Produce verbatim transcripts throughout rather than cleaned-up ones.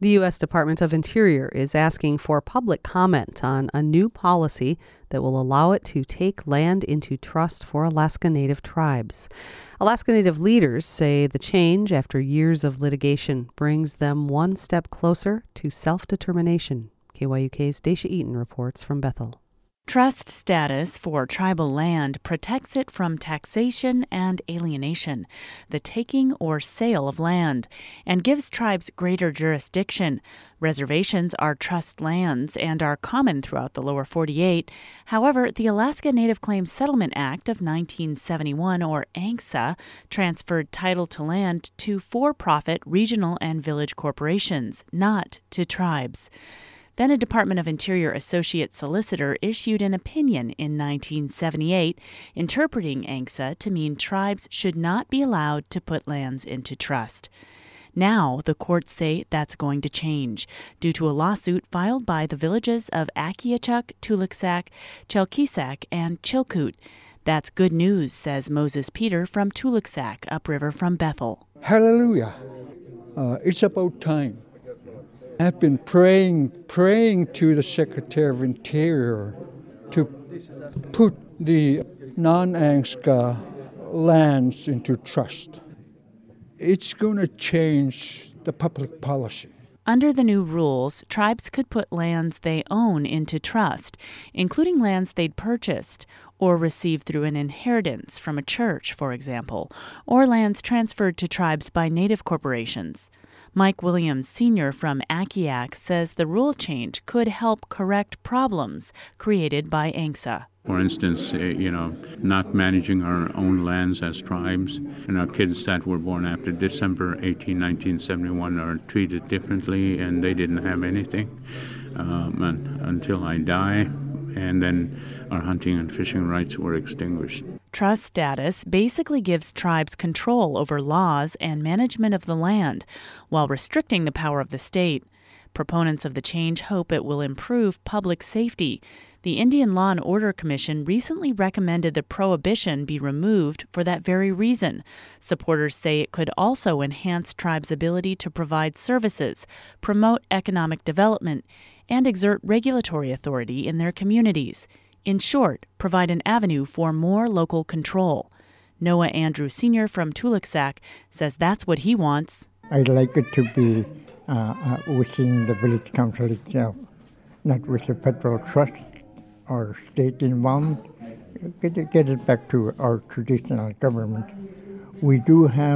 The U S Department of Interior is asking for public comment on a new policy that will allow it to take land into trust for Alaska Native tribes. Alaska Native leaders say the change, after years of litigation, brings them one step closer to self-determination. K Y U K's Daisha Eaton reports from Bethel. Trust status for tribal land protects it from taxation and alienation, the taking or sale of land, and gives tribes greater jurisdiction. Reservations are trust lands and are common throughout the lower forty-eight. However, the Alaska Native Claims Settlement Act of nineteen seventy-one, or ANCSA, transferred title to land to for-profit regional and village corporations, not to tribes. Then a Department of Interior Associate Solicitor issued an opinion in nineteen seventy-eight interpreting ANCSA to mean tribes should not be allowed to put lands into trust. Now, the courts say that's going to change due to a lawsuit filed by the villages of Akiachuk, Tuluksak, Chelkisak, and Chilkoot. That's good news, says Moses Peter from Tuluksak, upriver from Bethel. Hallelujah. Uh, it's about time. I've been praying, praying to the Secretary of Interior to put the non-ANCSA lands into trust. It's going to change the public policy. Under the new rules, tribes could put lands they own into trust, including lands they'd purchased or received through an inheritance from a church, for example, or lands transferred to tribes by Native corporations. Mike Williams, Senior from Akiak, says the rule change could help correct problems created by ANCSA. For instance, you know, not managing our own lands as tribes, and our kids that were born after December eighteenth, nineteen seventy-one are treated differently, and they didn't have anything um, and, until I die, and then our hunting and fishing rights were extinguished. Trust status basically gives tribes control over laws and management of the land, while restricting the power of the state. Proponents of the change hope it will improve public safety. The Indian Law and Order Commission recently recommended the prohibition be removed for that very reason. Supporters say it could also enhance tribes' ability to provide services, promote economic development, and exert regulatory authority in their communities. In short, provide an avenue for more local control. Noah Andrew Senior from Tuluksak says that's what he wants. I'd like it to be uh, uh, within the village council itself, not with the federal trust or state involvement. Get it, get it back to our traditional government. We do have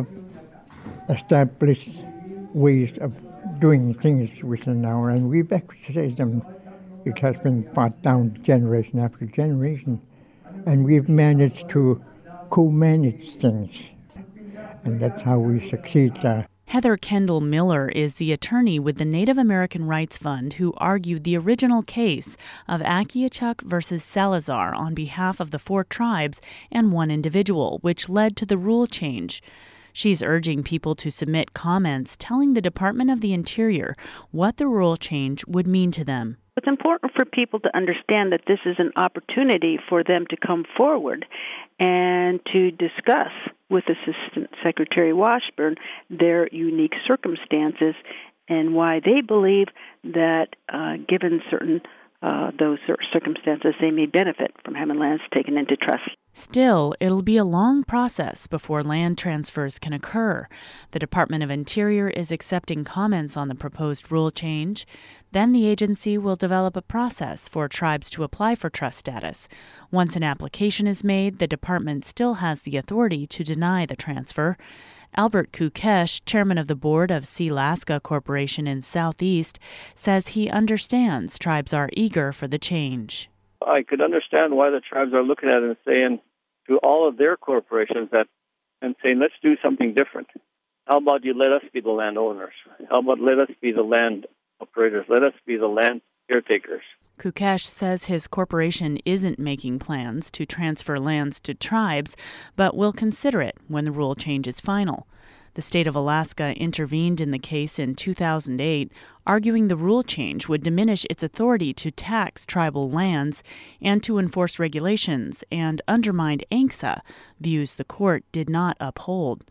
established ways of doing things within our, and we've exercised them. It has been fought down generation after generation, and we've managed to co-manage things, and that's how we succeed. Uh, Heather Kendall Miller is the attorney with the Native American Rights Fund who argued the original case of Akiachuk versus Salazar on behalf of the four tribes and one individual, which led to the rule change. She's urging people to submit comments telling the Department of the Interior what the rule change would mean to them. It's important for people to understand that this is an opportunity for them to come forward and to discuss with Assistant Secretary Washburn their unique circumstances and why they believe that, uh, given certain uh, those circumstances, they may benefit from having lands taken into trust. Still, it'll be a long process before land transfers can occur. The Department of Interior is accepting comments on the proposed rule change. Then the agency will develop a process for tribes to apply for trust status. Once an application is made, the department still has the authority to deny the transfer. Albert Kukesh, chairman of the board of Sealaska Corporation in Southeast, says he understands tribes are eager for the change. I could understand why the tribes are looking at it and saying to all of their corporations that and saying, let's do something different. How about you let us be the landowners? How about let us be the land operators? Let us be the land caretakers. Kukesh says his corporation isn't making plans to transfer lands to tribes, but will consider it when the rule change is final. The state of Alaska intervened in the case in two thousand eight, arguing the rule change would diminish its authority to tax tribal lands and to enforce regulations and undermine ANCSA, views the court did not uphold.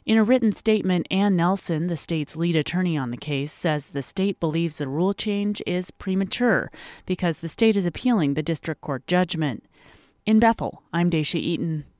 In a written statement, Ann Nelson, the state's lead attorney on the case, says the state believes the rule change is premature because the state is appealing the district court judgment. In Bethel, I'm Daisha Eaton.